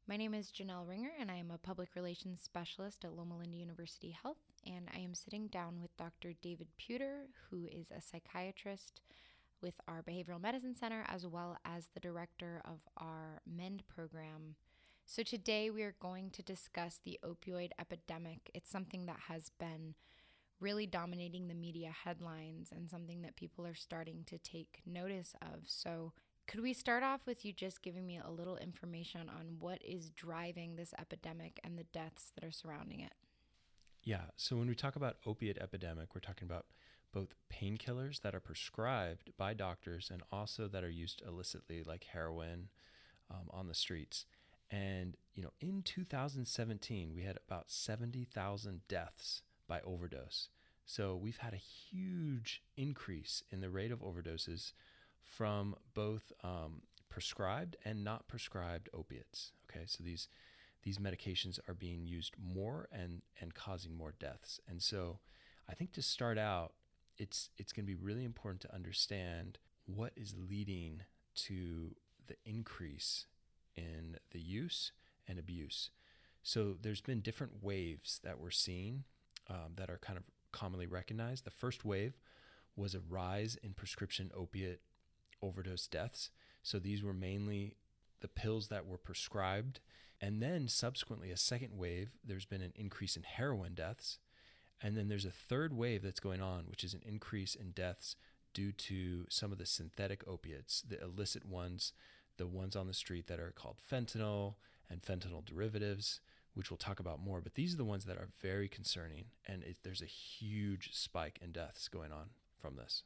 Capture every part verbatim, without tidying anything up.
My name is Janelle Ringer, and I am a public relations specialist at Loma Linda University Health, and I am sitting down with Doctor David Puder, who is a psychiatrist with our Behavioral Medicine Center, as well as the director of our MEND program. So today we are going to discuss the opioid epidemic. It's something that has been really dominating the media headlines and something that people are starting to take notice of. So could we start off with you just giving me a little information on what is driving this epidemic and the deaths that are surrounding it? Yeah, so when we talk about opiate epidemic, we're talking about both painkillers that are prescribed by doctors and also that are used illicitly, like heroin, um, on the streets. And, you know, in two thousand seventeen, we had about seventy thousand deaths by overdose. So we've had a huge increase in the rate of overdoses from both um, prescribed and not prescribed opiates. Okay, so these these medications are being used more and and causing more deaths. And so I think to start out, it's it's going to be really important to understand what is leading to the increase in the use and abuse. So there's been different waves that we're seeing um, that are kind of commonly recognized. The first wave was a rise in prescription opiate overdose deaths. So these were mainly the pills that were prescribed. And then subsequently, a second wave, there's been an increase in heroin deaths. And then there's a third wave that's going on, which is an increase in deaths due to some of the synthetic opiates, the illicit ones, the ones on the street that are called fentanyl and fentanyl derivatives, which we'll talk about more. But these are the ones that are very concerning. And it, there's a huge spike in deaths going on from this.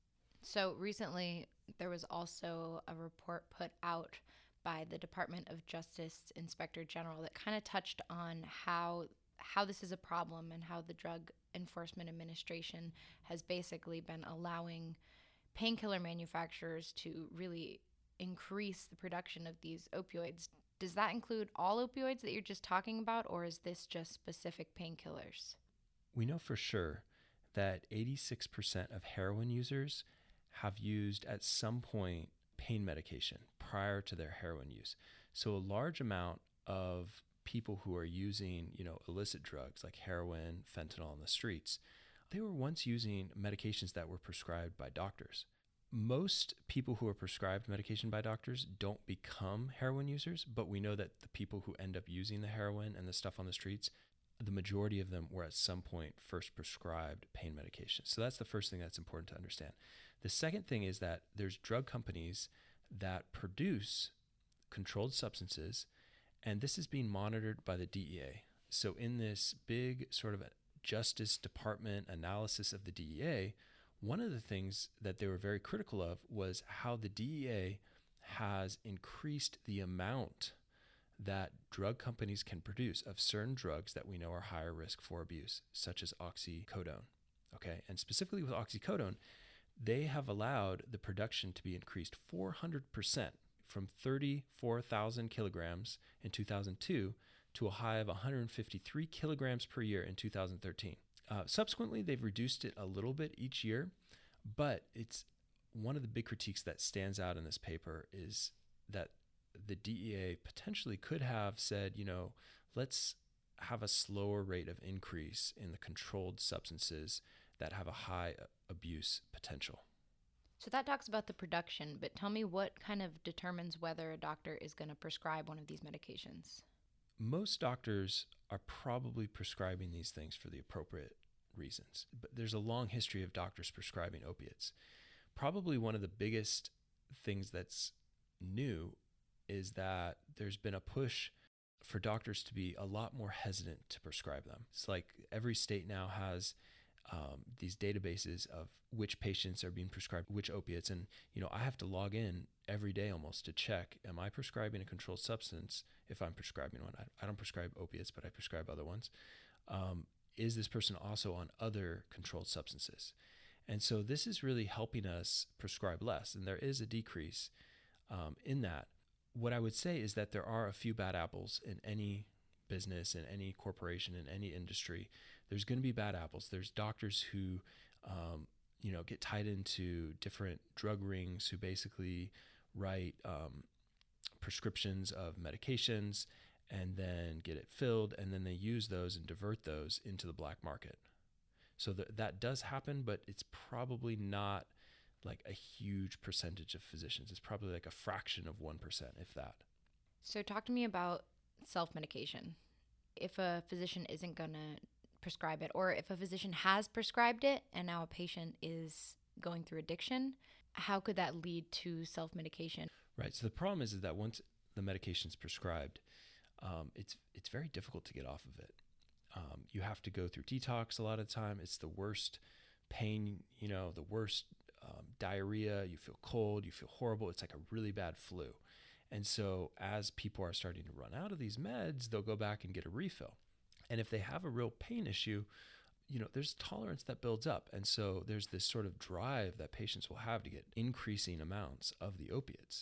So recently, there was also a report put out by the Department of Justice Inspector General that kind of touched on how how this is a problem and how the Drug Enforcement Administration has basically been allowing painkiller manufacturers to really increase the production of these opioids. Does that include all opioids that you're just talking about, or is this just specific painkillers? We know for sure that eighty-six percent of heroin users have used at some point pain medication prior to their heroin use. So a large amount of people who are using, you know, illicit drugs like heroin, fentanyl on the streets, they were once using medications that were prescribed by doctors. Most people who are prescribed medication by doctors don't become heroin users, but we know that the people who end up using the heroin and the stuff on the streets, the majority of them were at some point first prescribed pain medication. So that's the first thing that's important to understand. The second thing is that there's drug companies that produce controlled substances, and this is being monitored by the D E A. So in this big sort of Justice Department analysis of the D E A, one of the things that they were very critical of was how the D E A has increased the amount that drug companies can produce of certain drugs that we know are higher risk for abuse, such as oxycodone. Okay, and specifically with oxycodone, they have allowed the production to be increased four hundred percent from thirty-four thousand kilograms in two thousand two to a high of one hundred fifty-three kilograms per year in two thousand thirteen. Uh, subsequently, they've reduced it a little bit each year, but it's one of the big critiques that stands out in this paper is that the D E A potentially could have said, you know, let's have a slower rate of increase in the controlled substances that have a high abuse potential. So that talks about the production, but tell me what kind of determines whether a doctor is going to prescribe one of these medications? Most doctors are probably prescribing these things for the appropriate reasons, but there's a long history of doctors prescribing opiates. Probably one of the biggest things that's new is that there's been a push for doctors to be a lot more hesitant to prescribe them. It's like every state now has um, these databases of which patients are being prescribed which opiates. And, you know, I have to log in every day almost to check, am I prescribing a controlled substance if I'm prescribing one? I, I don't prescribe opiates, but I prescribe other ones. Um, is this person also on other controlled substances? And so this is really helping us prescribe less. And there is a decrease um, in that. What I would say is that there are a few bad apples in any business, in any corporation, in any industry. There's going to be bad apples. There's doctors who, um, you know, get tied into different drug rings who basically write um, prescriptions of medications and then get it filled, and then they use those and divert those into the black market. So th- that does happen, but it's probably not like a huge percentage of physicians. It's probably like a fraction of one percent, if that. So talk to me about self-medication. If a physician isn't going to prescribe it, or if a physician has prescribed it and now a patient is going through addiction, how could that lead to self-medication? Right. So the problem is, is that once the medication is prescribed, um, it's it's very difficult to get off of it. Um, you have to go through detox a lot of the time. It's the worst pain, you know, the worst um, diarrhea. You feel cold, you feel horrible. It's like a really bad flu. And so as people are starting to run out of these meds, they'll go back and get a refill. And if they have a real pain issue, you know, there's tolerance that builds up. And so there's this sort of drive that patients will have to get increasing amounts of the opiates.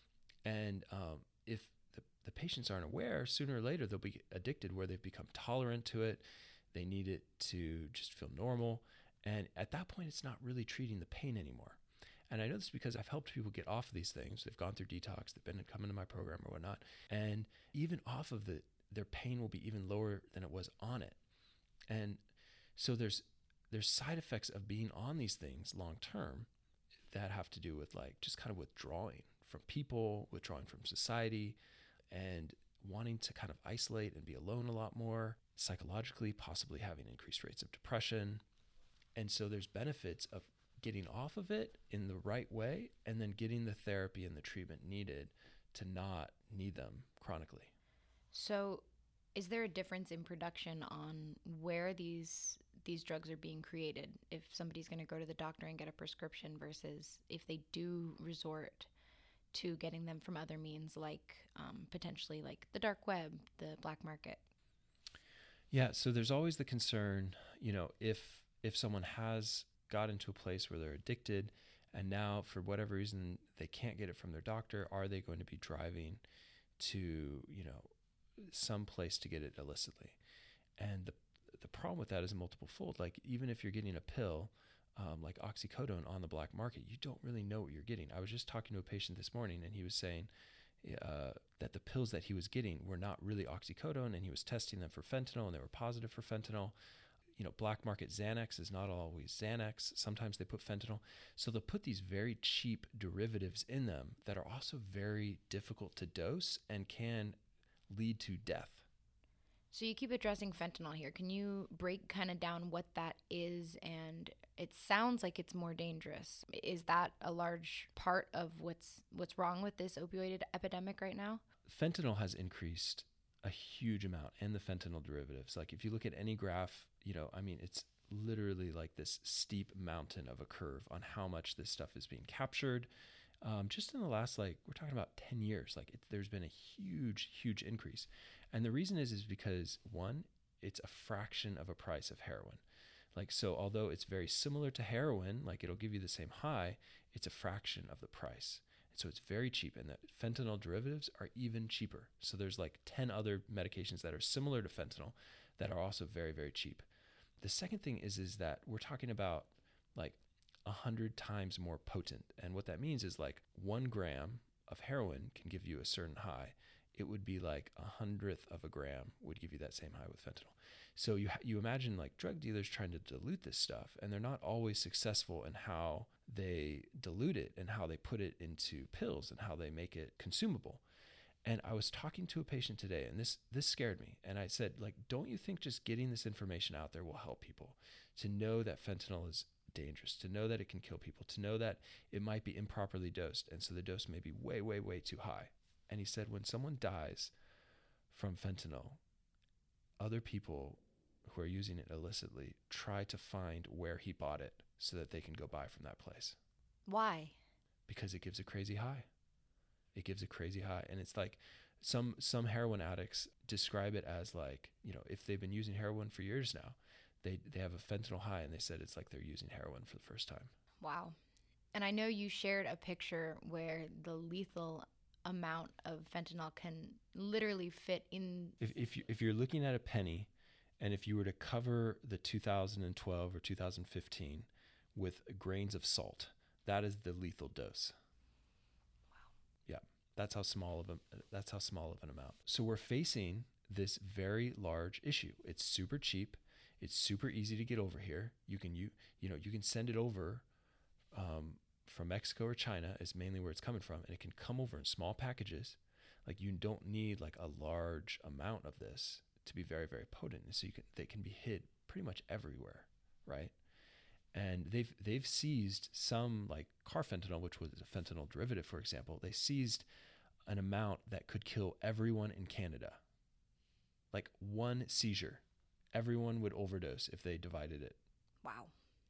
And um, if the, the patients aren't aware, sooner or later they'll be addicted where they've become tolerant to it. They need it to just feel normal. And at that point, it's not really treating the pain anymore. And I know this because I've helped people get off of these things. They've gone through detox, they've been coming to my program or whatnot. And even off of the, their pain will be even lower than it was on it. And so there's there's side effects of being on these things long term that have to do with like just kind of withdrawing from people, withdrawing from society, and wanting to kind of isolate and be alone a lot more, psychologically, possibly having increased rates of depression. And so there's benefits of getting off of it in the right way and then getting the therapy and the treatment needed to not need them chronically. So is there a difference in production on where these these drugs are being created if somebody's going to go to the doctor and get a prescription versus if they do resort to getting them from other means like um, potentially like the dark web, the black market? Yeah, so there's always the concern, you know, if if someone has got into a place where they're addicted and now for whatever reason they can't get it from their doctor, are they going to be driving to, you know, some place to get it illicitly? And the the problem with that is multiple fold. Like even if you're getting a pill um, like oxycodone on the black market, you don't really know what you're getting. I was just talking to a patient this morning and he was saying uh, that the pills that he was getting were not really oxycodone, and he was testing them for fentanyl and they were positive for fentanyl. You know, black market Xanax is not always Xanax. Sometimes they put fentanyl. So they'll put these very cheap derivatives in them that are also very difficult to dose and can lead to death. So you keep addressing fentanyl here. Can you break kind of down what that is? And it sounds like it's more dangerous. Is that a large part of what's what's wrong with this opioid epidemic right now? Fentanyl has increased a huge amount, and the fentanyl derivatives. Like if you look at any graph, you know, I mean, it's literally like this steep mountain of a curve on how much this stuff is being captured. Um, just in the last, like, we're talking about ten years, like it, there's been a huge, huge increase. And the reason is, is because one, it's a fraction of a price of heroin. Like, so although it's very similar to heroin, like it'll give you the same high, it's a fraction of the price. So it's very cheap, and the fentanyl derivatives are even cheaper. So there's like ten other medications that are similar to fentanyl that are also very, very cheap. The second thing is, is that we're talking about like a hundred times more potent. And what that means is like one gram of heroin can give you a certain high. It would be like a hundredth of a gram would give you that same high with fentanyl. So you ha- you imagine like drug dealers trying to dilute this stuff, and they're not always successful in how they dilute it and how they put it into pills and how they make it consumable. And I was talking to a patient today, and this this scared me. And I said, like, don't you think just getting this information out there will help people to know that fentanyl is dangerous, to know that it can kill people, to know that it might be improperly dosed, and so the dose may be way, way, way too high. And he said, when someone dies from fentanyl, other people who are using it illicitly try to find where he bought it so that they can go buy from that place. Why? Because it gives a crazy high. It gives a crazy high. And it's like some some heroin addicts describe it as like, you know, if they've been using heroin for years now, they they have a fentanyl high, and they said it's like they're using heroin for the first time. Wow. And I know you shared a picture where the lethal amount of fentanyl can literally fit in. If if you if you're looking at a penny, and if you were to cover the two thousand twelve or two thousand fifteen with grains of salt, that is the lethal dose. Wow. Yeah. That's how small of a that's how small of an amount. So we're facing this very large issue. It's super cheap. It's super easy to get over here. You can you you know you can send it over um, from Mexico or China is mainly where it's coming from, and it can come over in small packages. Like you don't need like a large amount of this to be very, very potent. So you can they can be hid pretty much everywhere, right? And they've they've seized some like carfentanil, which was a fentanyl derivative, for example. They seized an amount that could kill everyone in Canada. Like one seizure, everyone would overdose if they divided it. Wow.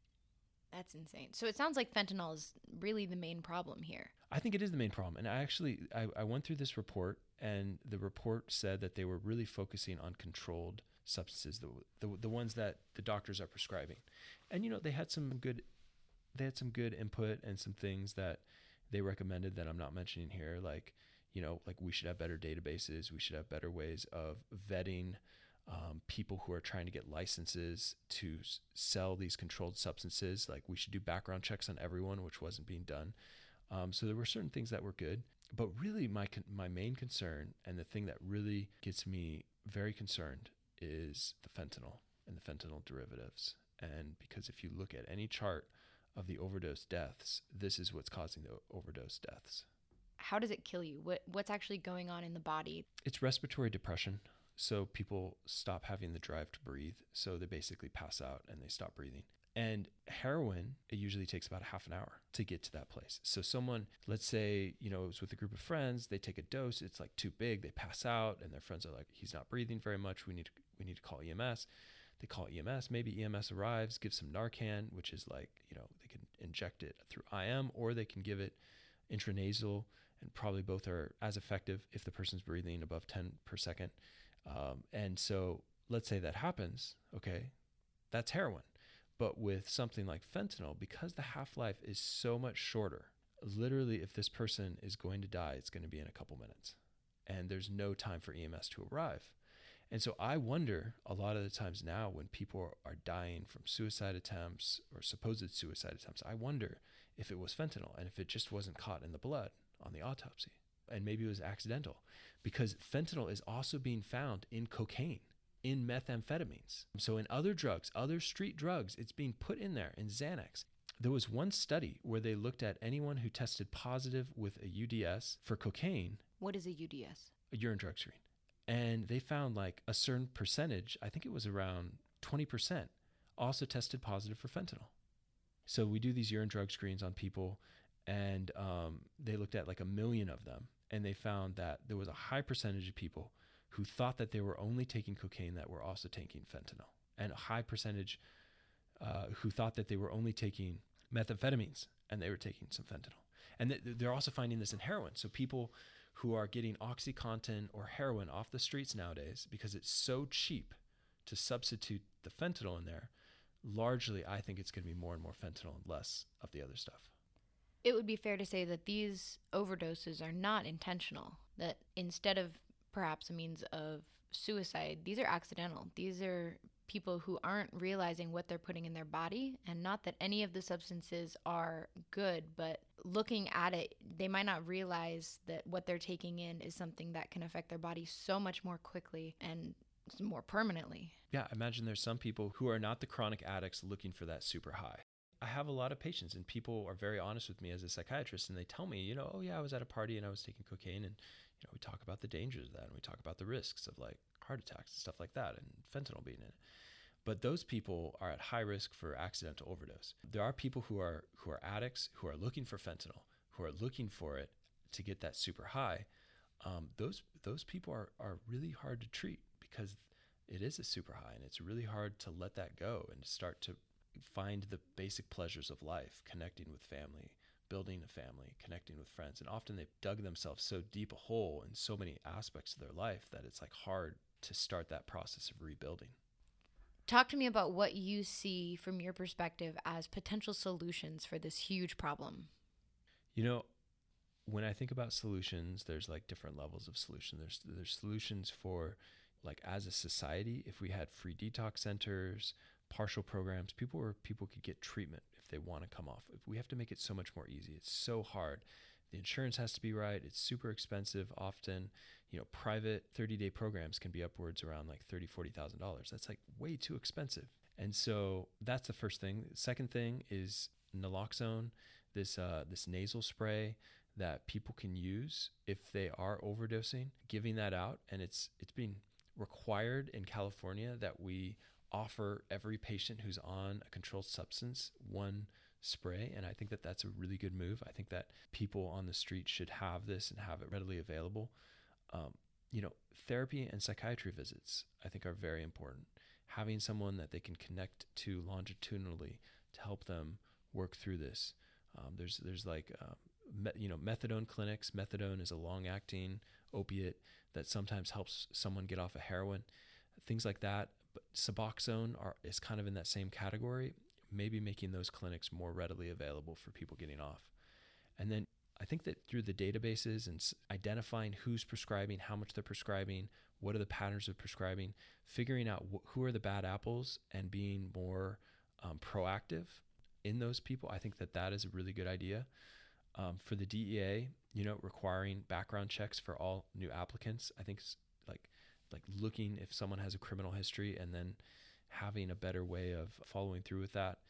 That's insane. So it sounds like fentanyl is really the main problem here. I think it is the main problem. And I actually, I, I went through this report, and the report said that they were really focusing on controlled substances, the, the the ones that the doctors are prescribing. And, you know, they had some good, they had some good input and some things that they recommended that I'm not mentioning here. Like, you know, like we should have better databases. We should have better ways of vetting Um, people who are trying to get licenses to s- sell these controlled substances. Like we should do background checks on everyone, which wasn't being done. Um, so there were certain things that were good, but really my con- my main concern, and the thing that really gets me very concerned, is the fentanyl and the fentanyl derivatives. And because if you look at any chart of the overdose deaths, this is what's causing the overdose deaths. How does it kill you? What what's actually going on in the body? It's respiratory depression. So people stop having the drive to breathe. So they basically pass out and they stop breathing. And heroin, it usually takes about half an hour to get to that place. So someone, let's say, you know, it was with a group of friends, they take a dose, it's like too big, they pass out, and their friends are like, he's not breathing very much, we need to, we need to call E M S. They call E M S, maybe E M S arrives, gives some Narcan, which is like, you know, they can inject it through I M, or they can give it intranasal, and probably both are as effective if the person's breathing above ten per second. Um, and so let's say that happens, okay, that's heroin. But with something like fentanyl, because the half-life is so much shorter, literally if this person is going to die, it's going to be in a couple minutes. And there's no time for E M S to arrive. And so I wonder a lot of the times now when people are dying from suicide attempts or supposed suicide attempts, I wonder if it was fentanyl and if it just wasn't caught in the blood on the autopsy. And maybe it was accidental, because fentanyl is also being found in cocaine, in methamphetamines. So in other drugs, other street drugs, it's being put in there, in Xanax. There was one study where they looked at anyone who tested positive with a U D S for cocaine. What is a U D S? A urine drug screen. And they found like a certain percentage, I think it was around twenty percent, also tested positive for fentanyl. So we do these urine drug screens on people, and um, they looked at like a million of them. And they found that there was a high percentage of people who thought that they were only taking cocaine that were also taking fentanyl, and a high percentage uh, who thought that they were only taking methamphetamines and they were taking some fentanyl. And th- they're also finding this in heroin. So people who are getting OxyContin or heroin off the streets nowadays, because it's so cheap to substitute the fentanyl in there, largely I think it's going to be more and more fentanyl and less of the other stuff. It would be fair to say that these overdoses are not intentional, that instead of perhaps a means of suicide, these are accidental. These are people who aren't realizing what they're putting in their body, and not that any of the substances are good, but looking at it, they might not realize that what they're taking in is something that can affect their body so much more quickly and more permanently. Yeah, imagine there's some people who are not the chronic addicts looking for that super high. I have a lot of patients, and people are very honest with me as a psychiatrist, and they tell me, you know, oh yeah, I was at a party and I was taking cocaine, and you know, we talk about the dangers of that, and we talk about the risks of like heart attacks and stuff like that, and fentanyl being in it. But those people are at high risk for accidental overdose. There are people who are who are addicts, who are looking for fentanyl, who are looking for it to get that super high. Um, those those people are are really hard to treat, because it is a super high, and it's really hard to let that go and to start to find the basic pleasures of life, connecting with family, building a family, connecting with friends. And often they've dug themselves so deep a hole in so many aspects of their life that it's like hard to start that process of rebuilding. Talk to me about what you see from your perspective as potential solutions for this huge problem. You know, when I think about solutions, there's like different levels of solution. There's there's solutions for, like, as a society, if we had free detox centers, partial programs, people where people could get treatment if they want to come off. If we have to make it so much more easy. It's so hard The insurance has to be right. It's super expensive. Often, you know, private thirty-day programs can be upwards around like thirty thousand dollars, forty thousand dollars. That's like way too expensive. And so that's the first thing. Second thing is naloxone, this uh, this nasal spray that people can use if they are overdosing, giving that out. And it's it's being required in California that we offer every patient who's on a controlled substance one spray. And I think that that's a really good move. I think that people on the street should have this and have it readily available. Um, you know, therapy and psychiatry visits, I think, are very important. Having someone that they can connect to longitudinally to help them work through this. Um, there's there's like, uh, me, you know, methadone clinics. Methadone is a long-acting opiate that sometimes helps someone get off of heroin, things like that. But Suboxone are, is kind of in that same category, maybe making those clinics more readily available for people getting off. And then I think that through the databases and identifying who's prescribing, how much they're prescribing, what are the patterns of prescribing, figuring out wh- who are the bad apples and being more um, proactive in those people, I think that that is a really good idea. Um, for the D E A, you know, requiring background checks for all new applicants, I think like like looking if someone has a criminal history and then having a better way of following through with that.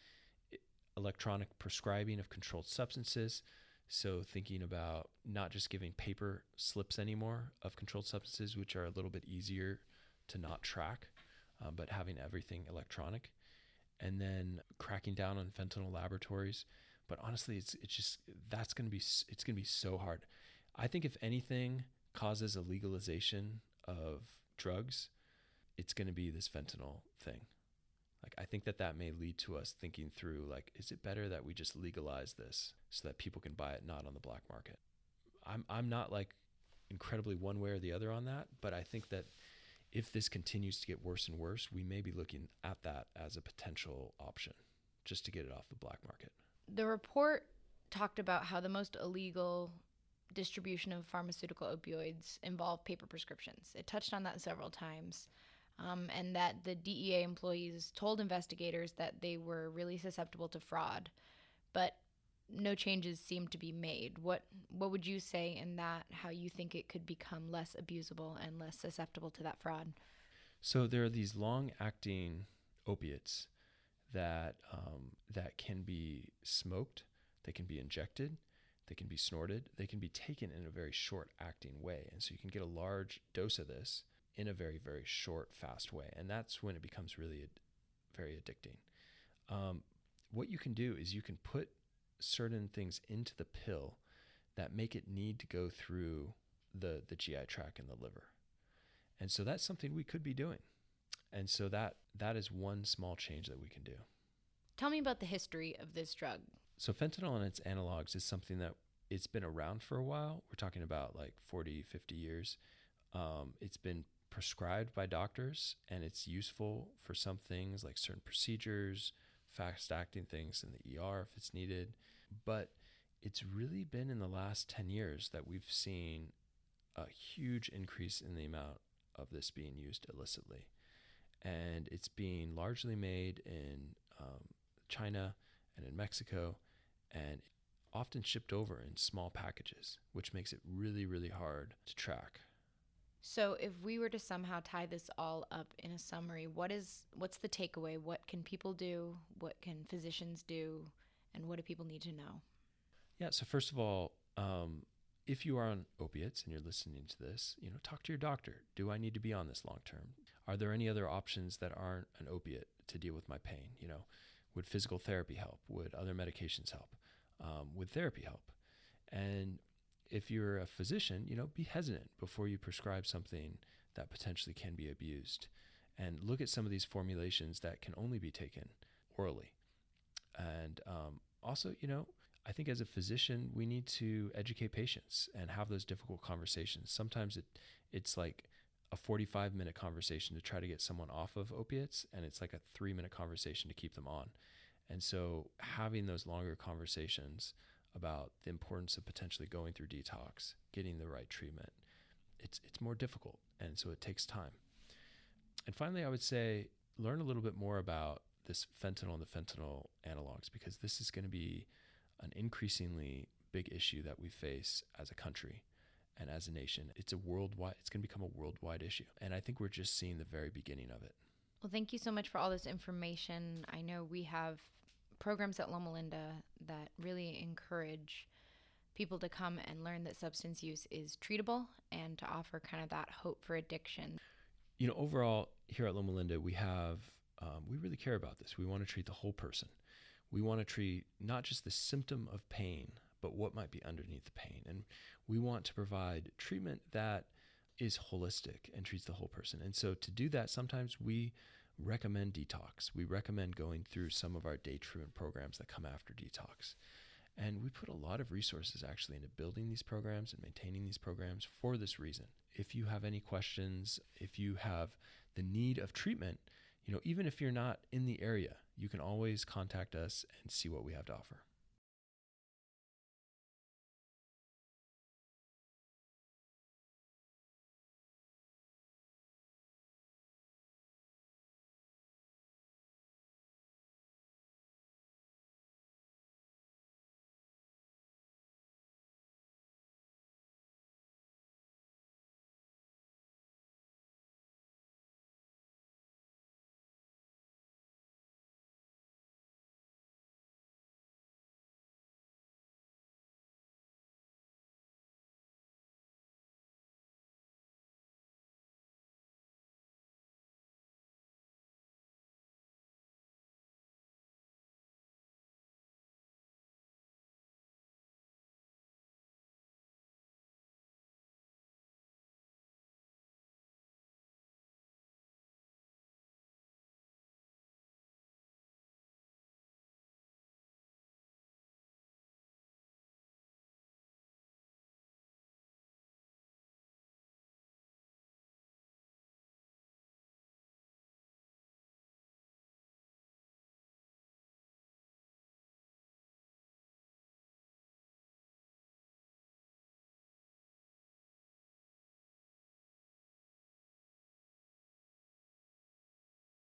Electronic prescribing of controlled substances. So thinking about not just giving paper slips anymore of controlled substances, which are a little bit easier to not track, um, but having everything electronic. And then cracking down on fentanyl laboratories. But honestly, it's it's just, that's going to be, it's going to be so hard. I think if anything causes a legalization of drugs, it's going to be this fentanyl thing. Like, I think that that may lead to us thinking through, like, is it better that we just legalize this so that people can buy it not on the black market? I'm I'm not like incredibly one way or the other on that, but I think that if this continues to get worse and worse, we may be looking at that as a potential option just to get it off the black market. The report talked about how the most illegal distribution of pharmaceutical opioids involve paper prescriptions. It touched on that several times. Um, and that the D E A employees told investigators that they were really susceptible to fraud, but no changes seemed to be made. What what would you say in that, how you think it could become less abusable and less susceptible to that fraud? So there are these long-acting opiates that um, that can be smoked, they can be injected, they can be snorted, they can be taken in a very short-acting way. And so you can get a large dose of this in a very, very short, fast way. And that's when it becomes really ad- very addicting. Um, what you can do is you can put certain things into the pill that make it need to go through the, the G I tract and the liver. And so that's something we could be doing. And so that that is one small change that we can do. Tell me about the history of this drug. So fentanyl and its analogs is something that it's been around for a while. We're talking about like forty, fifty years. Um, it's been prescribed by doctors, and it's useful for some things like certain procedures, fast-acting things in the E R if it's needed. But it's really been in the last ten years that we've seen a huge increase in the amount of this being used illicitly. And it's being largely made in um, China and in Mexico, and often shipped over in small packages, which makes it really, really hard to track. So if we were to somehow tie this all up in a summary, what is what's the takeaway? What can people do? What can physicians do? And what do people need to know? Yeah, so first of all, um, if you are on opiates and you're listening to this, you know, talk to your doctor. Do I need to be on this long term? Are there any other options that aren't an opiate to deal with my pain? You know, would physical therapy help? Would other medications help? Um, would therapy help? And if you're a physician, you know, be hesitant before you prescribe something that potentially can be abused. And look at some of these formulations that can only be taken orally. And um, also, you know, I think as a physician, we need to educate patients and have those difficult conversations. Sometimes it it's like a forty-five minute conversation to try to get someone off of opiates, and it's like a three minute conversation to keep them on. And so having those longer conversations about the importance of potentially going through detox, getting the right treatment, it's it's more difficult, and so it takes time. And finally, I would say learn a little bit more about this fentanyl and the fentanyl analogs, because this is going to be an increasingly big issue that we face as a country and as a nation. It's a worldwide, it's going to become a worldwide issue. And I think we're just seeing the very beginning of it. Well, thank you so much for all this information. I know we have programs at Loma Linda that really encourage people to come and learn that substance use is treatable and to offer kind of that hope for addiction. You know, overall here at Loma Linda, we have, um, we really care about this. We want to treat the whole person. We want to treat not just the symptom of pain, but what might be underneath the pain. And we want to provide treatment that is holistic and treats the whole person. And so to do that, sometimes we recommend detox. We recommend going through some of our day treatment programs that come after detox. And we put a lot of resources actually into building these programs and maintaining these programs for this reason. If you have any questions, if you have the need of treatment, you know, even if you're not in the area, you can always contact us and see what we have to offer.